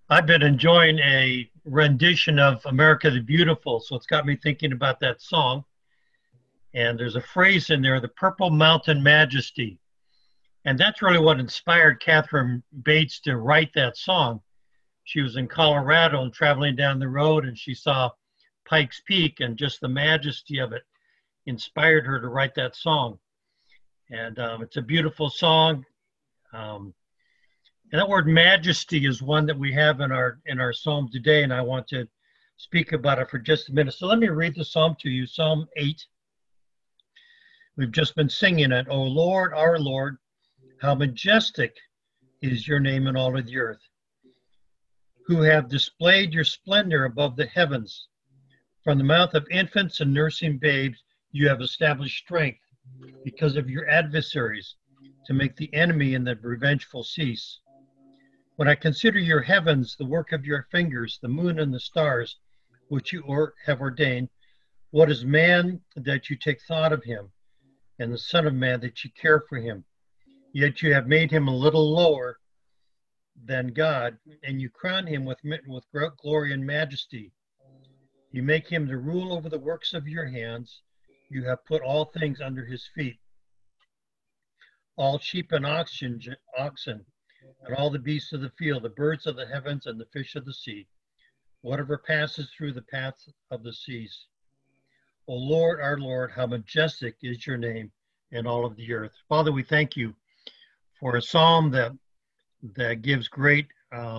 I've been enjoying a rendition of America the Beautiful, so it's got me thinking about that song. And there's a phrase in there, the Purple Mountain Majesty. And that's really what inspired Catherine Bates to write that song. She was in Colorado and traveling down the road, and she saw Pikes Peak, and just the majesty of it inspired her to write that song. And it's a beautiful song. Um, And that word majesty is one that we have in our psalm today, and I want to speak about it for just a minute. So let me read the psalm to you, Psalm 8. We've just been singing it. O Lord, our Lord, how majestic is your name in all of the earth, who have displayed your splendor above the heavens. From the mouth of infants and nursing babes, you have established strength because of your adversaries, to make the enemy and the revengeful cease. When I consider your heavens, the work of your fingers, the moon and the stars, which you have ordained, what is man that you take thought of him, and the Son of Man that you care for him? Yet you have made him a little lower than God, and you crown him with great glory and majesty. You make him to rule over the works of your hands. You have put all things under his feet, all sheep and oxen, and all the beasts of the field, the birds of the heavens, and the fish of the sea, whatever passes through the paths of the seas. O Lord, our Lord, how majestic is your name in all of the earth. Father, we thank you for a psalm that gives great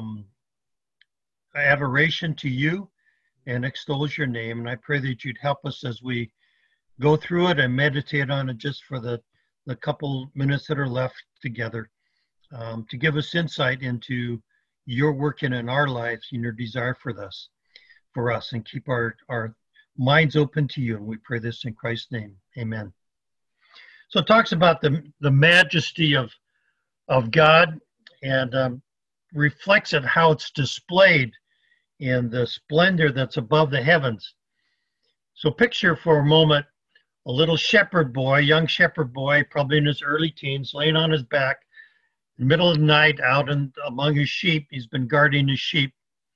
adoration to you and extols your name. And I pray that you'd help us as we go through it and meditate on it just for the couple minutes that are left together. To give us insight into your working in our lives and your desire for us, and keep our minds open to you. And we pray this in Christ's name. Amen. So it talks about the majesty of God, and reflects it how it's displayed in the splendor that's above the heavens. So picture for a moment a little shepherd boy, young shepherd boy, probably in his early teens, laying on his back, middle of the night, out among his sheep. He's been guarding his sheep,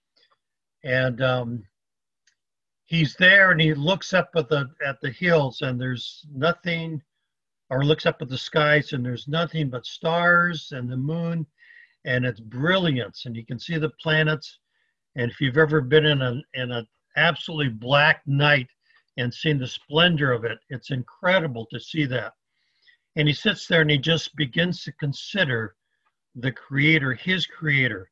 and he's there, and he looks up at the hills, and there's nothing, or looks up at the skies, and there's nothing but stars and the moon and its brilliance, and you can see the planets. And if you've ever been in an absolutely black night and seen the splendor of it, it's incredible to see that. And he sits there and he just begins to consider the creator, his creator.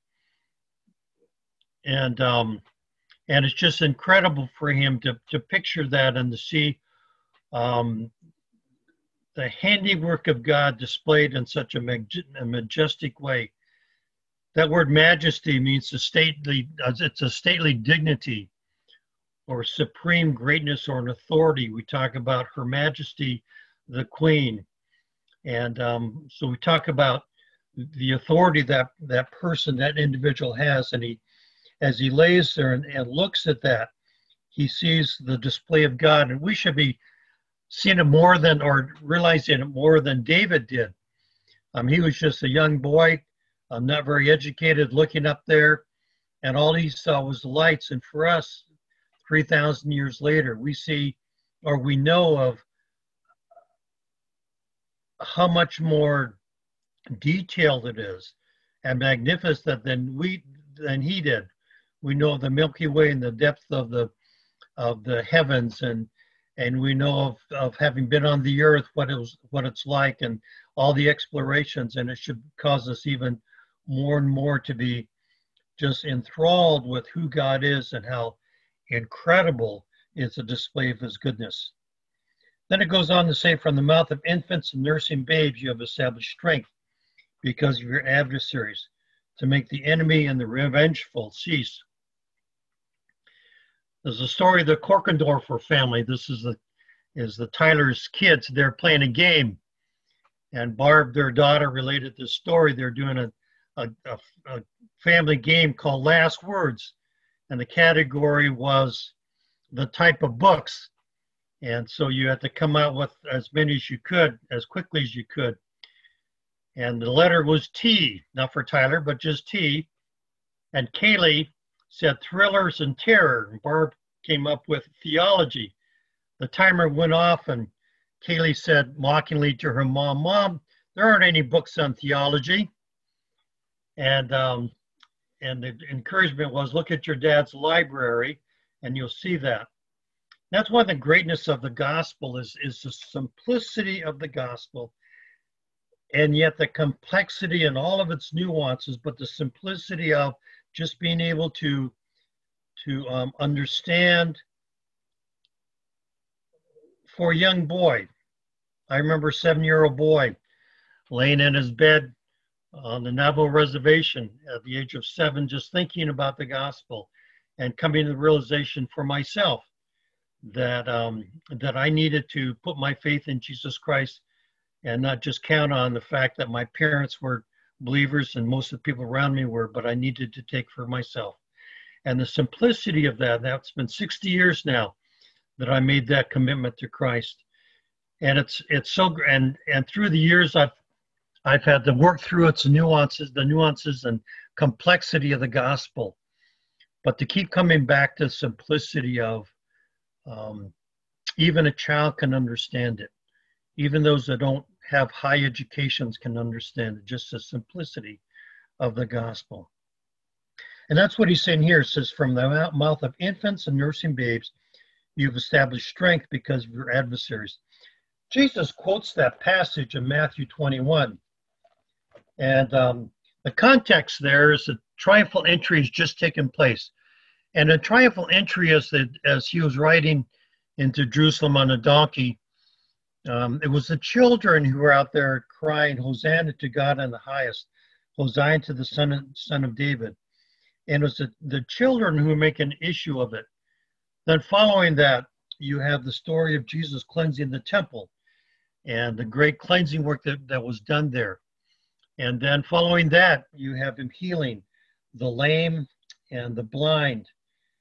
And it's just incredible for him to picture that and to see the handiwork of God displayed in such a majestic way. That word majesty means it's a stately dignity or supreme greatness or an authority. We talk about Her Majesty the Queen. And so we talk about the authority that person, that individual has. And as he lays there and looks at that, he sees the display of God. And we should be seeing it more than, or realizing it more than David did. He was just a young boy, not very educated, looking up there, and all he saw was the lights. And for us, 3,000 years later, we see, or we know of, how much more detailed it is and magnificent than he did. We know the Milky Way and the depth of the heavens, and we know of having been on the earth, what it's like, and all the explorations. And it should cause us even more and more to be just enthralled with who God is and how incredible is the display of his goodness. Then it goes on to say, from the mouth of infants and nursing babes, you have established strength because of your adversaries, to make the enemy and the revengeful cease. There's a story of the Korkendorfer family. This is the Tyler's kids. They're playing a game, and Barb, their daughter, related this story. They're doing a family game called Last Words, and the category was the type of books. And so you had to come out with as many as you could, as quickly as you could. And the letter was T, not for Tyler, but just T. And Kaylee said thrillers and terror. And Barb came up with theology. The timer went off, and Kaylee said mockingly to her mom, "Mom, there aren't any books on theology." And the encouragement was, look at your dad's library, and you'll see that. That's one of the greatness of the gospel is the simplicity of the gospel, and yet the complexity and all of its nuances, but the simplicity of just being able to understand. For a young boy, I remember a 7-year-old boy laying in his bed on the Navajo reservation at the age of 7, just thinking about the gospel and coming to the realization for myself that that I needed to put my faith in Jesus Christ and not just count on the fact that my parents were believers and most of the people around me were, but I needed to take for myself. And the simplicity of that, that's been 60 years now that I made that commitment to Christ. And it's so, and through the years I've had to work through its nuances, the nuances and complexity of the gospel, but to keep coming back to simplicity of even a child can understand it. Even those that don't have high educations can understand it, just the simplicity of the gospel. And that's what he's saying here. It says, from the mouth of infants and nursing babes, you've established strength because of your adversaries. Jesus quotes that passage in Matthew 21. And the context there is that triumphal entry has just taken place. And a triumphal entry, as he was riding into Jerusalem on a donkey, it was the children who were out there crying, Hosanna to God in the highest, Hosanna to the Son of David. And it was the children who make an issue of it. Then following that, you have the story of Jesus cleansing the temple and the great cleansing work that was done there. And then following that, you have him healing the lame and the blind.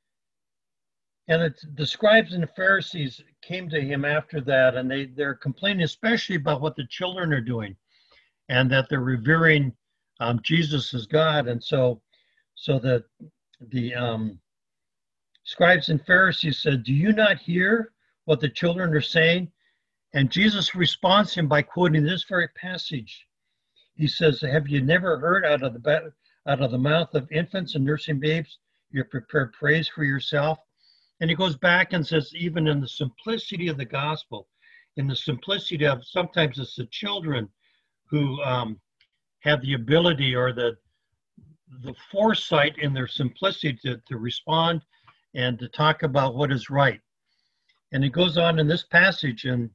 And the scribes and the Pharisees came to him after that, and they're complaining especially about what the children are doing and that they're revering Jesus as God. And so that the scribes and Pharisees said, do you not hear what the children are saying? And Jesus responds to him by quoting this very passage. He says, have you never heard out of the mouth of infants and nursing babes, you prepared praise for yourself? And he goes back and says, even in the simplicity of the gospel, in the simplicity of, sometimes it's the children who have the ability or the foresight in their simplicity to respond and to talk about what is right. And it goes on in this passage in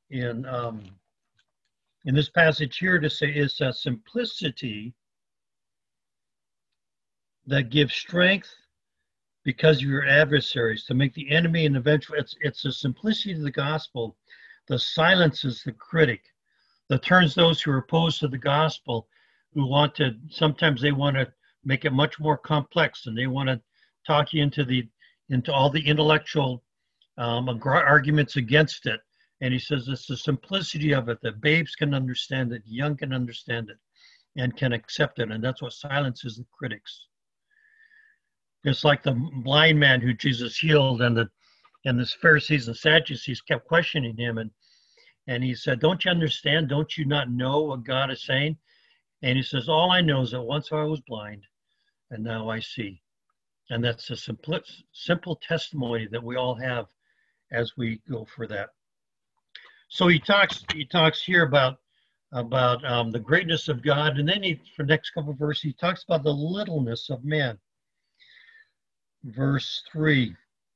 this passage here to say it's a simplicity that gives strength because of your adversaries, to make the enemy and eventually it's the simplicity of the gospel that silences the critic, that turns those who are opposed to the gospel, who want to, sometimes they want to make it much more complex and they want to talk you into all the intellectual arguments against it. And he says it's the simplicity of it that babes can understand it, young can understand it, and can accept it. And that's what silences the critics. It's like the blind man who Jesus healed, and the Pharisees and Sadducees kept questioning him. And he said, don't you understand? Don't you not know what God is saying? And he says, all I know is that once I was blind, and now I see. And that's a simple testimony that we all have as we go for that. So he talks here about the greatness of God, and then for the next couple of verses, he talks about the littleness of man. Verse 3,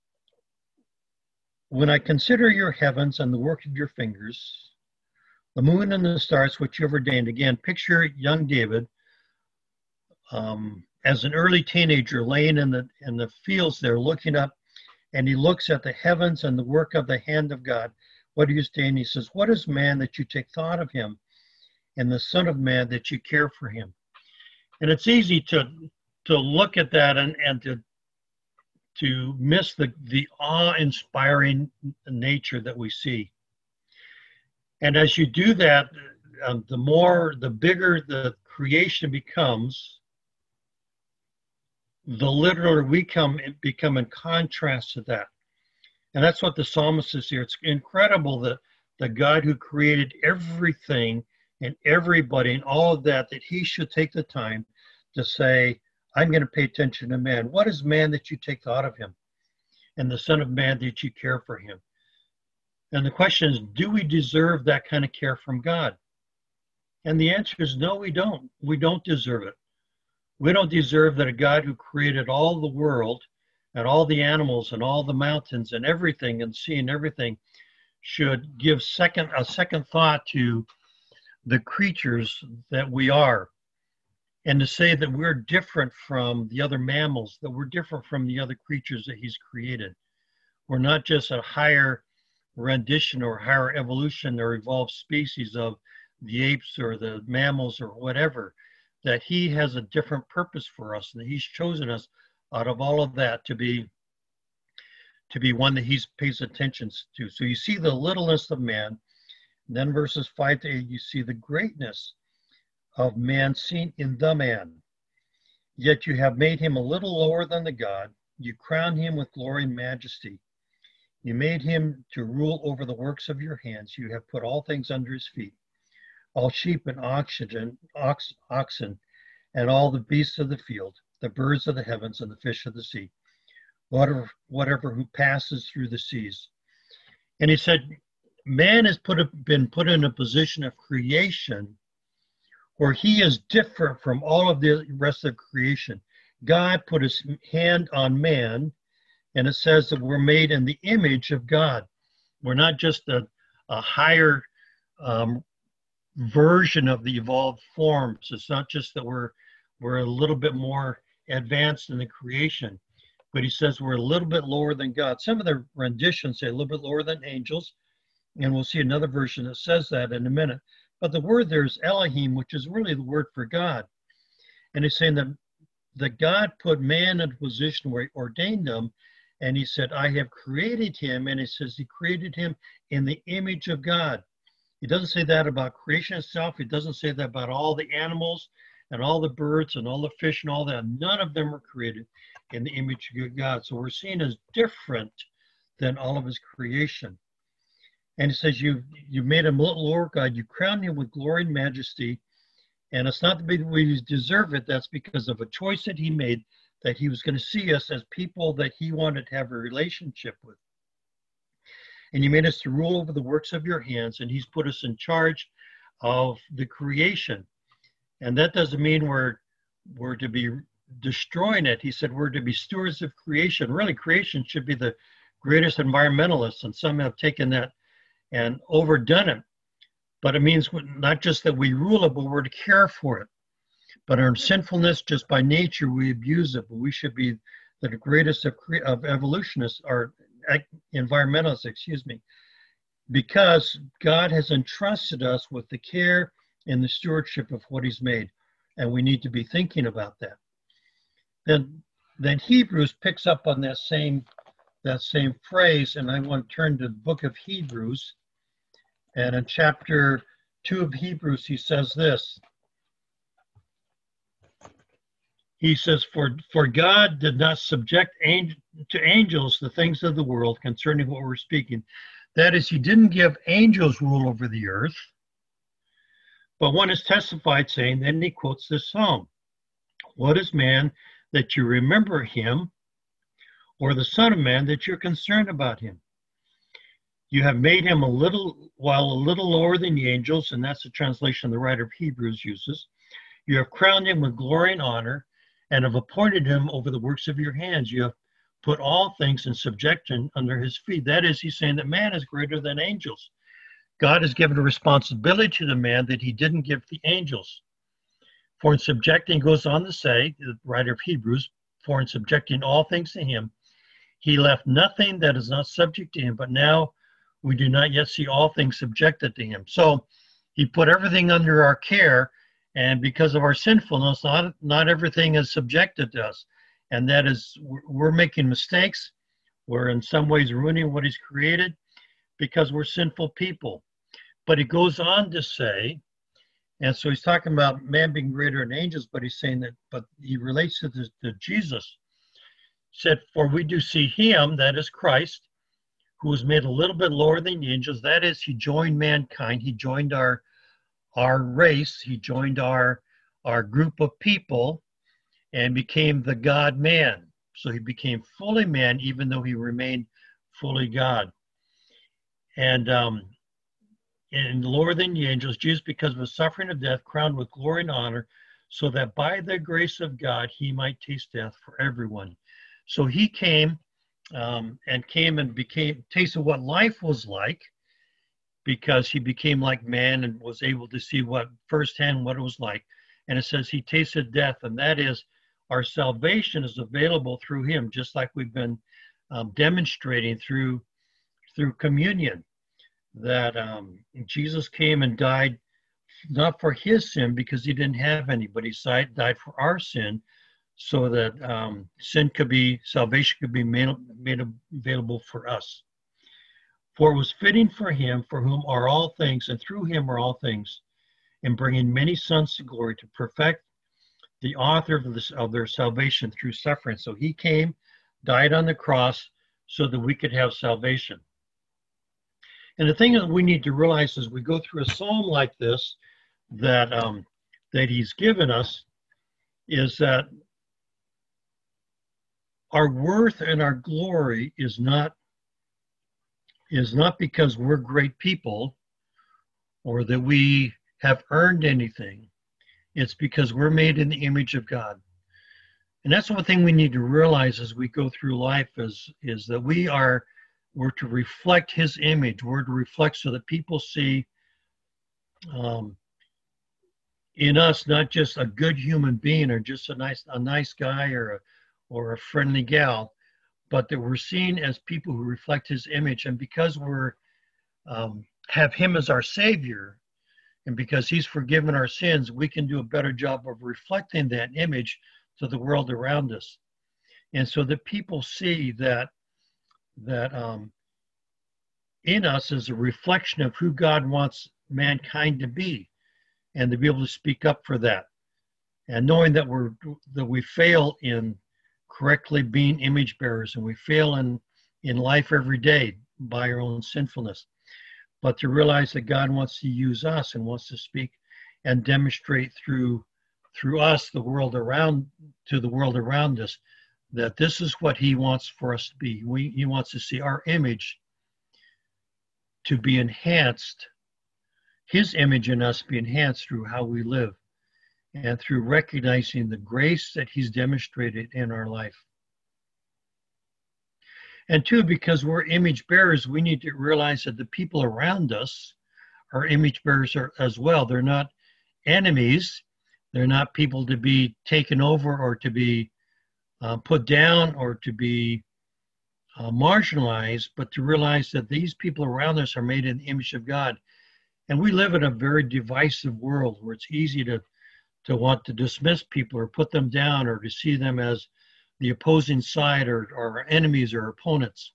when I consider your heavens and the work of your fingers, the moon and the stars which you have ordained. Again, picture young David as an early teenager laying in the fields there looking up, and he looks at the heavens and the work of the hand of God. What do you say? And he says, what is man that you take thought of him, and the son of man that you care for him? And it's easy to look at that and to miss the awe-inspiring nature that we see. And as you do that, the bigger the creation becomes, the littler we become in contrast to that. And that's what the psalmist is here. It's incredible that the God who created everything and everybody and all of that, that he should take the time to say, I'm going to pay attention to man. What is man that you take thought of him? And the Son of Man that you care for him? And the question is, do we deserve that kind of care from God? And the answer is no, we don't. We don't deserve it. We don't deserve that a God who created all the world and all the animals and all the mountains and everything and sea and everything should give a second thought to the creatures that we are, and to say that we're different from the other mammals, that we're different from the other creatures that he's created. We're not just a higher rendition or higher evolution or evolved species of the apes or the mammals or whatever, that he has a different purpose for us, and that he's chosen us out of all of that to be one that he pays attention to. So you see the littleness of man. Then verses 5 to 8, you see the greatness of man seen in the man. Yet you have made him a little lower than the God. You crowned him with glory and majesty. You made him to rule over the works of your hands. You have put all things under his feet, all sheep and oxen, and all the beasts of the field, the birds of the heavens and the fish of the sea, whatever who passes through the seas. And he said, man has been put in a position of creation where he is different from all of the rest of creation. God put his hand on man, and it says that we're made in the image of God. We're not just a higher version of the evolved forms. It's not just that we're a little bit more advanced in the creation, but he says we're a little bit lower than God. Some of the renditions say a little bit lower than angels, and we'll see another version that says that in a minute. But the word there is Elohim, which is really the word for God. And he's saying that God put man in a position where he ordained him, and he said, I have created him, and he says he created him in the image of God. He doesn't say that about creation itself. He doesn't say that about all the animals and all the birds and all the fish and all that. None of them were created in the image of God. So we're seen as different than all of his creation. And he says, you made him a little lower, God. You crowned him with glory and majesty. And it's not that we deserve it. That's because of a choice that he made, that he was going to see us as people that he wanted to have a relationship with. And you made us to rule over the works of your hands, and he's put us in charge of the creation. And that doesn't mean we're to be destroying it. He said we're to be stewards of creation. Really, creation should be the greatest environmentalists, and some have taken that and overdone it. But it means not just that we rule it, but we're to care for it. But our sinfulness, just by nature, we abuse it. But we should be the greatest of evolutionists, or environmentalists, because God has entrusted us with the care and the stewardship of what he's made. And we need to be thinking about that. Then Hebrews picks up on that same phrase, and I want to turn to the book of Hebrews. And in chapter 2 of Hebrews, he says this. He says, for God did not subject to angels the things of the world concerning what we're speaking. That is, he didn't give angels rule over the earth. But one is testified saying, then he quotes this psalm. What is man that you remember him, or the Son of Man that you're concerned about him? You have made him a little lower than the angels, and that's the translation the writer of Hebrews uses. You have crowned him with glory and honor, and have appointed him over the works of your hands. You have put all things in subjection under his feet. That is, he's saying that man is greater than angels. God has given a responsibility to the man that he didn't give the angels. For in subjecting, goes on to say, the writer of Hebrews, for in subjecting all things to him, he left nothing that is not subject to him, but now we do not yet see all things subjected to him. So he put everything under our care, and because of our sinfulness, not everything is subjected to us. And that is, we're making mistakes. We're in some ways ruining what he's created because we're sinful people. But he goes on to say, And so he's talking about man being greater than angels, but he's saying that, but he relates it to Jesus. He said, for we do see him, that is Christ, who was made a little bit lower than the angels. That is, he joined mankind. He joined our race. He joined our group of people and became the God man. So he became fully man, even though he remained fully God. And lower than the angels, Jesus, because of the suffering of death, crowned with glory and honor, so that by the grace of God he might taste death for everyone. So he came and became tasted what life was like, because he became like man and was able to see what firsthand what it was like. And it says he tasted death, and that is our salvation is available through him, just like we've been demonstrating through communion, that Jesus came and died not for his sin because he didn't have any, but he died for our sin, so that salvation could be made available for us. For it was fitting for him, for whom are all things, and through him are all things, in bringing many sons to glory, to perfect the author of their salvation through suffering. So he came, died on the cross, so that we could have salvation. And the thing that we need to realize as we go through a psalm like this, that he's given us, is that our worth and our glory is not because we're great people or that we have earned anything. It's because we're made in the image of God. And that's one thing we need to realize as we go through life is that we're to reflect his image. We're to reflect so that people see in us not just a good human being or just a nice guy or a friendly gal, but that we're seen as people who reflect his image. And because we're have him as our savior, and because he's forgiven our sins, we can do a better job of reflecting that image to the world around us. And so that people see that in us is a reflection of who God wants mankind to be, and to be able to speak up for that. And knowing that we fail in correctly being image bearers, and we fail in life every day by our own sinfulness. But to realize that God wants to use us and wants to speak and demonstrate through us to the world around us, that this is what he wants for us to be. He wants to see our image to be enhanced, his image in us be enhanced through how we live and through recognizing the grace that he's demonstrated in our life. And two, because we're image bearers, we need to realize that the people around us are image bearers as well. They're not enemies. They're not people to be taken over or to be put down or to be marginalized, but to realize that these people around us are made in the image of God. And we live in a very divisive world where it's easy to want to dismiss people or put them down or to see them as the opposing side or enemies or opponents.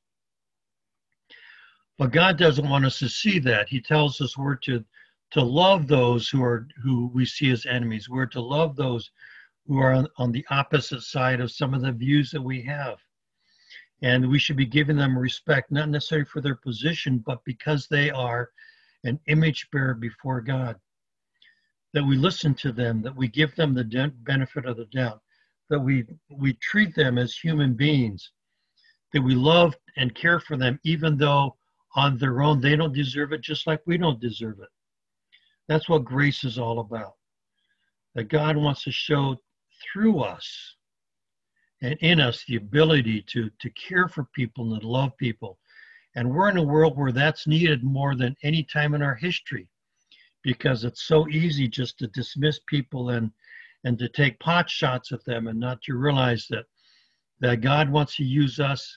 But God doesn't want us to see that. He tells us we're to love those who we see as enemies. We're to love those who are on the opposite side of some of the views that we have. And we should be giving them respect, not necessarily for their position, but because they are an image bearer before God. That we listen to them, that we give them the benefit of the doubt, that we treat them as human beings, that we love and care for them, even though on their own they don't deserve it, just like we don't deserve it. That's what grace is all about. That God wants to show through us and in us the ability to care for people and to love people. And we're in a world where that's needed more than any time in our history, because it's so easy just to dismiss people and to take pot shots at them and not to realize that God wants to use us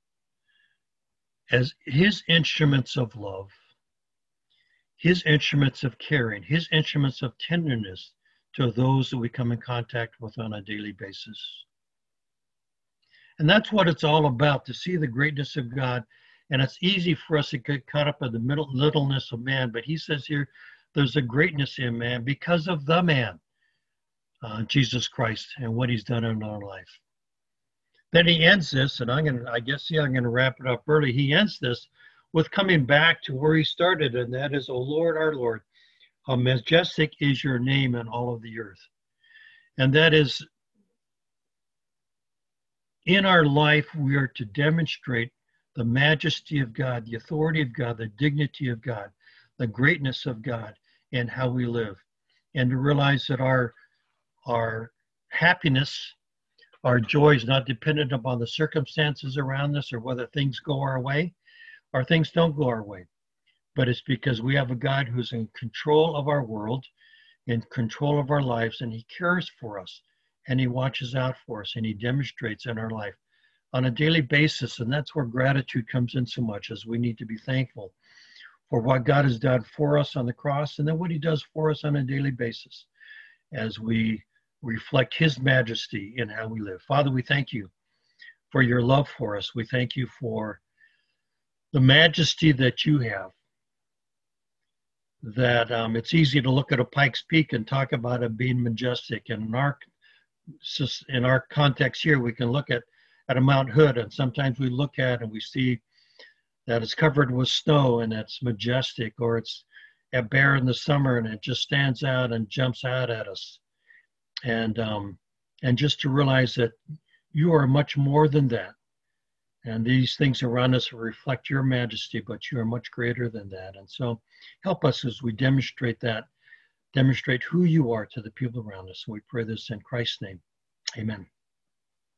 as his instruments of love, his instruments of caring, his instruments of tenderness to those that we come in contact with on a daily basis. And that's what it's all about, to see the greatness of God. And it's easy for us to get caught up in the littleness of man. But he says here, There's a greatness in man because of the man, Jesus Christ, and what he's done in our life. Then he ends this, and I'm gonna wrap it up early. He ends this with coming back to where he started, and that is, O Lord, our Lord, how majestic is your name in all of the earth. And that is, in our life, we are to demonstrate the majesty of God, the authority of God, the dignity of God, the greatness of God, and how we live. And to realize that our happiness, our joy is not dependent upon the circumstances around us or whether things go our way or things don't go our way. But it's because we have a God who's in control of our world, in control of our lives, and he cares for us, and he watches out for us, and he demonstrates in our life on a daily basis. And that's where gratitude comes in so much, as we need to be thankful for what God has done for us on the cross, and then what he does for us on a daily basis as we reflect his majesty in how we live. Father, we thank you for your love for us. We thank you for the majesty that you have, that it's easy to look at a Pikes Peak and talk about it being majestic. And in our context here, we can look at a Mount Hood, and sometimes we look at and we see that it's covered with snow and it's majestic, or it's bare in the summer and it just stands out and jumps out at us. And just to realize that you are much more than that. And these things around us reflect your majesty, but you are much greater than that. And so help us as we demonstrate who you are to the people around us. And we pray this in Christ's name. Amen.